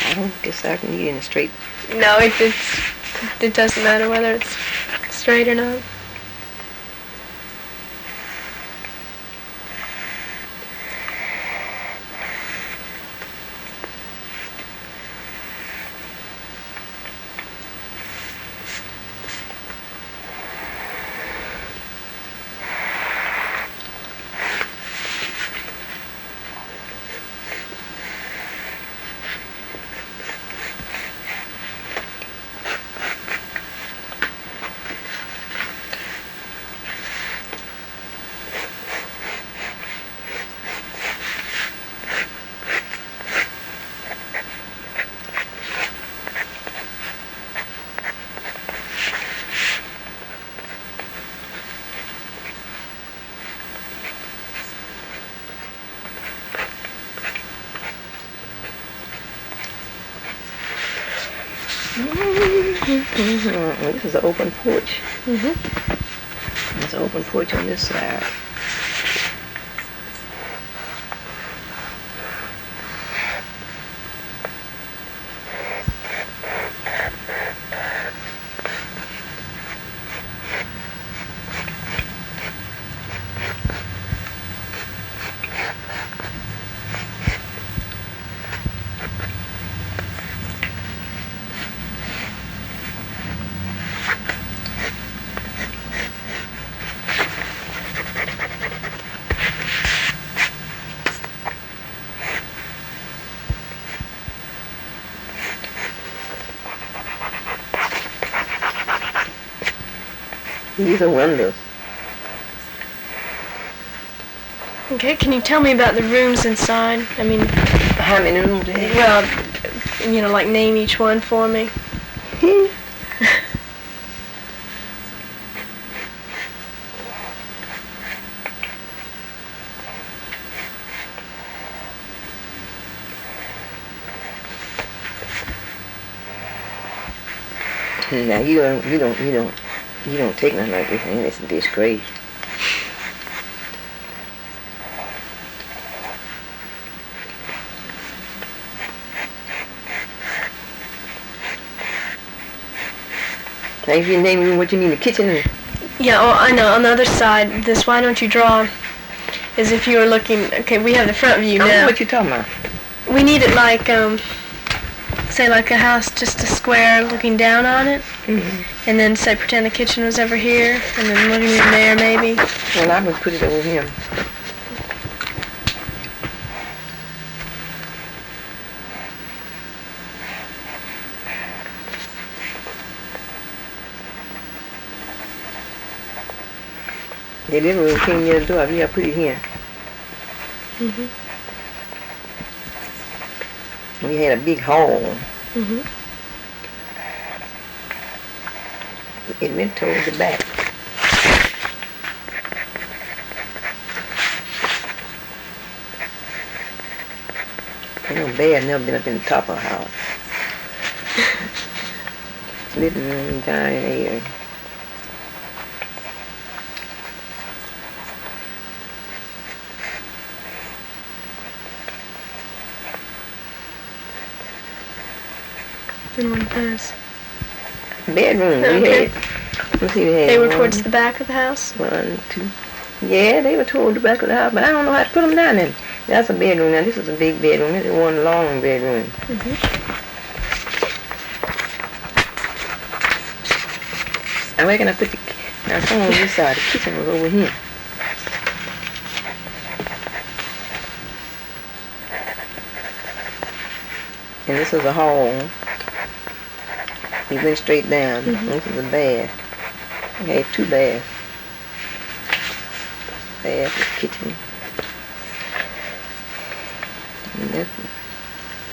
I don't guess I can eat in a straight. No, it doesn't matter whether it's straight or not. This is an open porch. There's an open porch on this side. These are windows. Okay, can you tell me about the rooms inside? I mean, How many rooms do you have? well, like name each one for me. Now you don't take nothing like this, and it's a disgrace. Now if you name me what you need, the kitchen. Yeah, oh, I know. On the other side, this why don't you draw, as if you were looking. Okay, we have the front view I don't know now. what you talking about. We need it like, say like a house, just a square looking down on it. And then say pretend the kitchen was over here, and then living room there maybe. Well, I would put it over here. The living room came near the door. I put it here. We had a big hall. It went toward the back. Ain't no bed never been up in the top of the house. Living room down here. And one of those. Bedroom. Okay. We had. Let's see, we had They were one, towards the back of the house. 1, 2. Yeah, they were toward the back of the house, but I don't know how to put them down there. That's a bedroom. Now this is a big bedroom. This is one long bedroom. I reckon I put the. Now some on this side. The kitchen was over here. And this is a hall. You went straight down. This is a bath. We had 2 baths. Bath, kitchen. And that's